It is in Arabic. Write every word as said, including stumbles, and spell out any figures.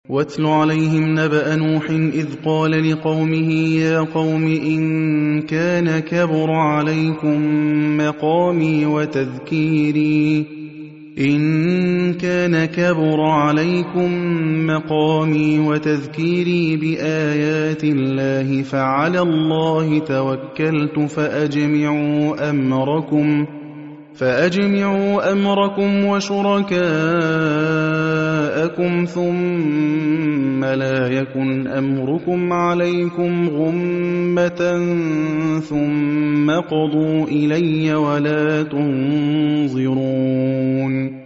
واتل عليهم نبأ نوح إذ قال لقومه يا قوم إن كان كبر عليكم مقامي وتذكيري إن كان كبر عليكم مقامي وتذكيري بآيات الله فعلى الله توكلت فأجمعوا أمركم فأجمعوا أمركم وشركاءكم ثم لا يكن أمركم عليكم غمة ثم قضوا إلي ولا تنظرون